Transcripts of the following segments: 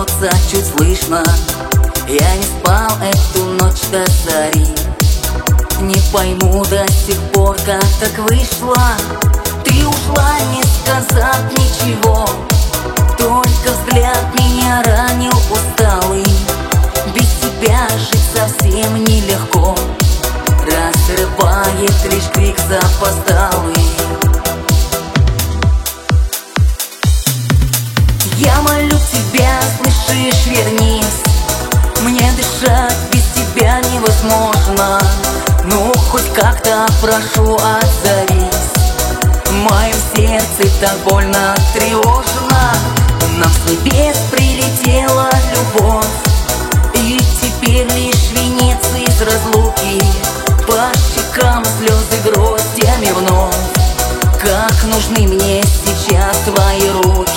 смеется чуть слышно. Я не спал эту ночь до зари. Не пойму до сих пор, как так вышло. Ты ушла, не сказав ничего. Только взгляд меня ранил усталый. Без тебя жить совсем нелегко. Разрывает лишь крик запоздалый. Я молю тебя, слышишь, вернись. Мне дышать без тебя невозможно. Ну, хоть как-то прошу, отзовись. В моем сердце так больно, тревожно. Нам с небес прилетела любовь, и теперь лишь венец из разлуки. По щекам слезы гроздями вновь. Как нужны мне сейчас твои руки.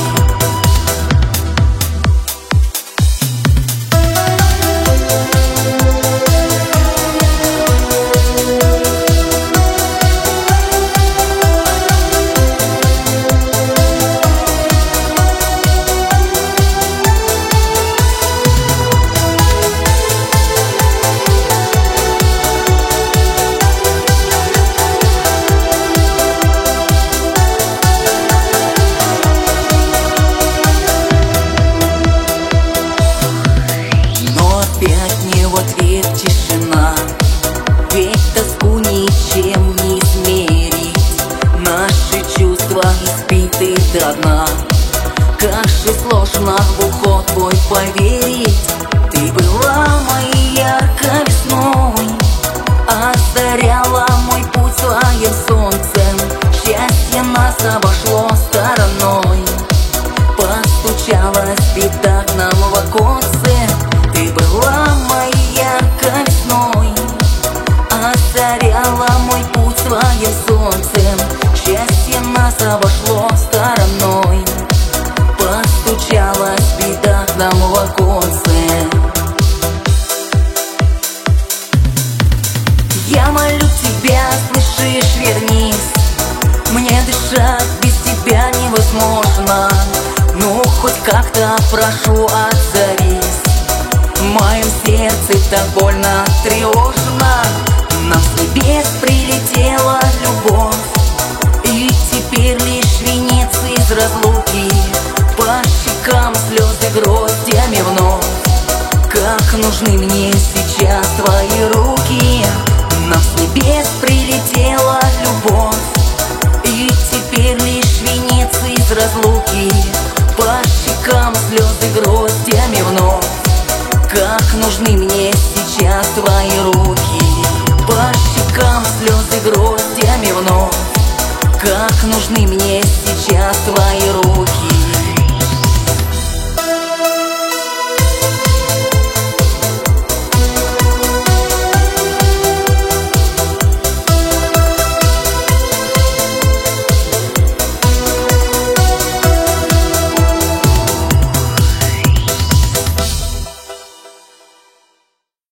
В ответ тишина, ведь тоску ничем не измерить. Наши чувства испиты до дна. Как же сложно в уход твой поверить. Ты была моей яркой весной, озаряла мой путь своим солнцем. Счастье нас обошло стороной. Постучалась беда к нам в оконце. Ты была моей яркой весной, озаряла мой путь своим солнцем. Счастье нас обошло стороной. Постучалась беда к нам в оконце. Я молю тебя, слышишь, вернись. Мне дышать без тебя невозможно. Ну, хоть как-то прошу, отзовись. В моем сердце так больно, тревожно. Нам с небес прилетела любовь, и теперь лишь венец из разлуки. По щекам слезы гроздями вновь. Как нужны мне сейчас твои руки.